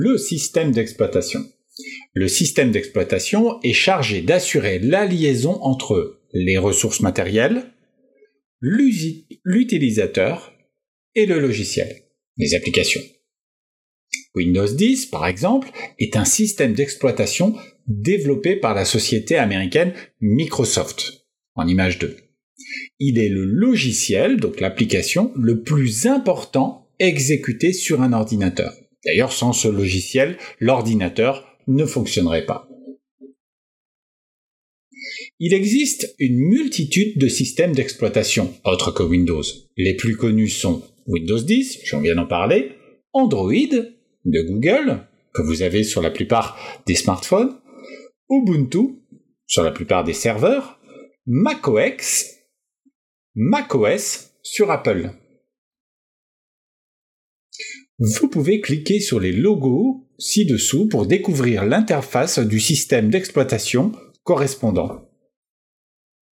Le système d'exploitation. Le système d'exploitation est chargé d'assurer la liaison entre les ressources matérielles, l'utilisateur et le logiciel, les applications. Windows 10, par exemple, est un système d'exploitation développé par la société américaine Microsoft, en image 2. Il est le logiciel, donc l'application, le plus important exécuté sur un ordinateur. D'ailleurs, sans ce logiciel, l'ordinateur ne fonctionnerait pas. Il existe une multitude de systèmes d'exploitation autres que Windows. Les plus connus sont Windows 10, j'en viens d'en parler, Android de Google, que vous avez sur la plupart des smartphones, Ubuntu, sur la plupart des serveurs, macOS sur Apple. Vous pouvez cliquer sur les logos ci-dessous pour découvrir l'interface du système d'exploitation correspondant.